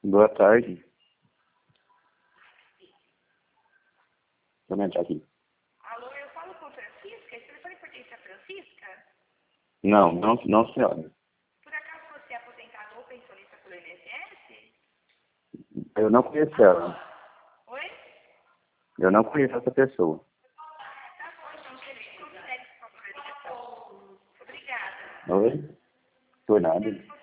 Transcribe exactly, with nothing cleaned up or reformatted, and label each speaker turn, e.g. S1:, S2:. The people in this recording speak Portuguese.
S1: Boa tarde. Vamos entrar aqui.
S2: Alô, eu falo com a Francisca? Esse telefone pertence a Francisca?
S1: Não, não, não senhora.
S2: Por acaso você é aposentado ou pensionista pelo I N S S?
S1: Eu não conheço ela.
S2: Oi?
S1: Eu não conheço essa pessoa.
S2: Tá bom, então você me consegue, por favor, a ligação. Obrigada.
S1: Oi? Por nada.